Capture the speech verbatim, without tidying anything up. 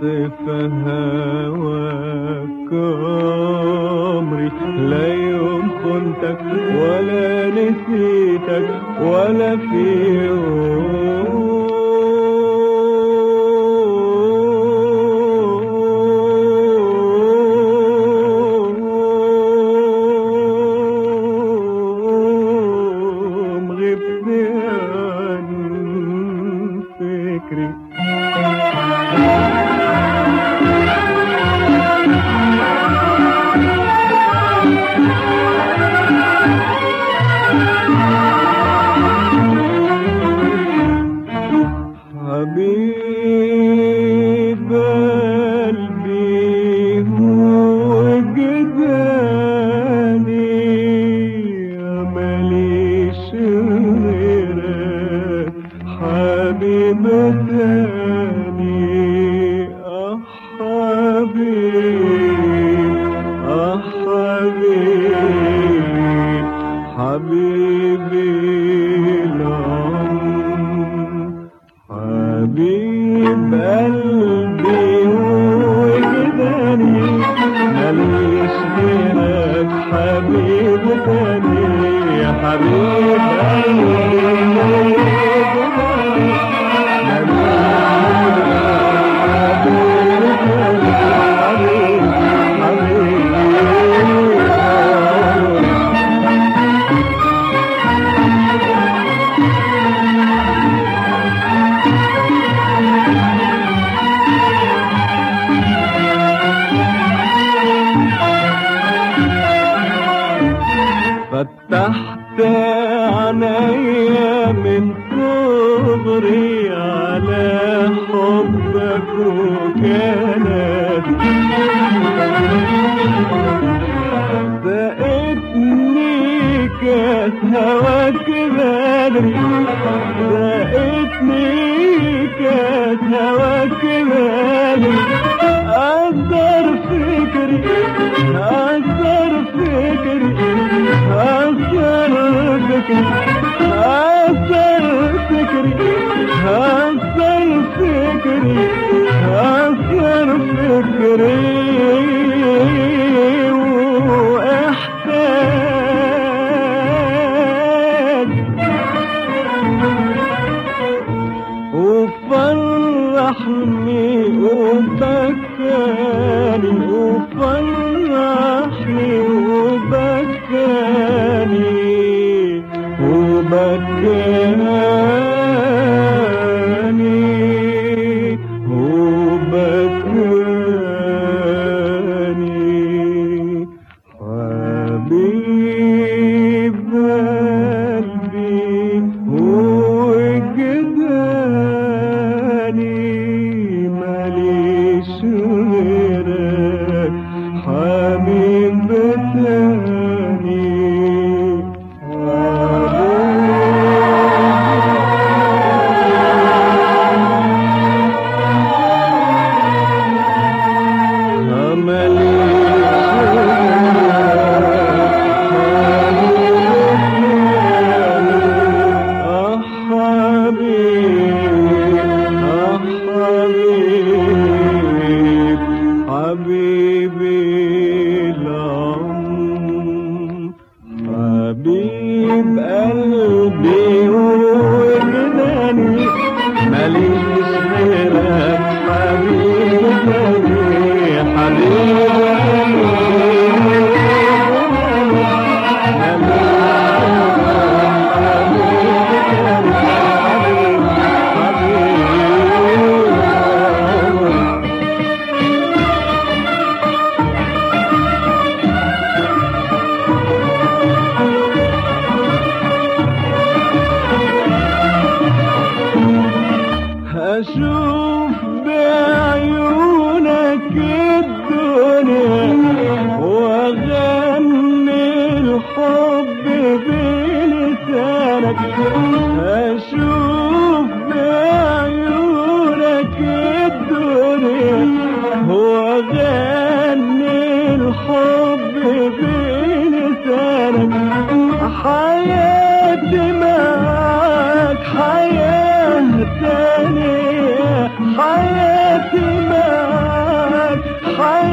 هواك عمري لا يوم خنتك ولا نسيتك ولا في يوم غبت عن فكري. حبيب قلبي وجداني ماليش غيرك حبيب تاني. اه حبيب اه حبيب حبيبي حبيب قلبي وجداني ماليش غيرك حبيب تاني. حبيب قلبي وجداني فتحت عينيا من صغري على حبك وكانت سقتني كاس هواك بدري سقتني كاس هواك بدري. أثر فكري أثر فكري أثر فكري أثر فكري أثر فكري أثر فكري واحتاج وفرحني وبكاني وفرحني وبكاني وبكاني وبكاني. حبيب قلبي وجداني ماليش غيرك حبيب تاني. حبيبي العمر حبيب قلبي وجداني ماليش غيرك حبيب تاني. حبيب أشوف بعيونك الدنيا وأغني الحب بلسانك. أشوف بعيونك الدنيا وأغني الحب بلسانك. حياتي معاك حياة تانية حياتي معاك عيني